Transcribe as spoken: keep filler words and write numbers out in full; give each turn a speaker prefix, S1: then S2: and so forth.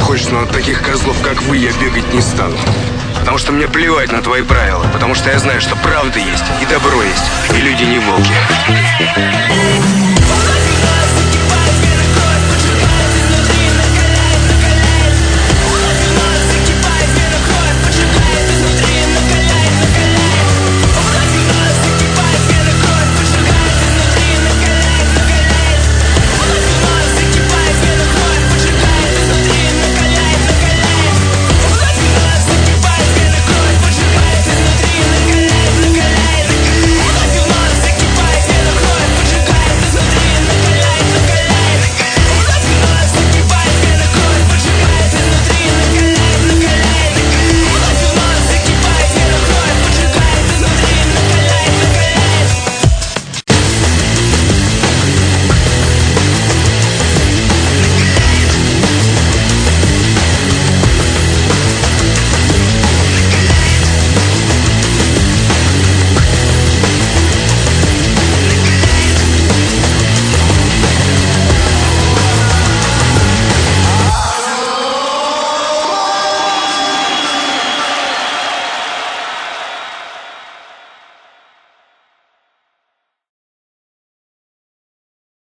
S1: хочешь, но от таких козлов, как вы, я бегать не стану. Потому что мне плевать на твои правила. Потому что я знаю, что правда есть, и добро есть, и люди не волки.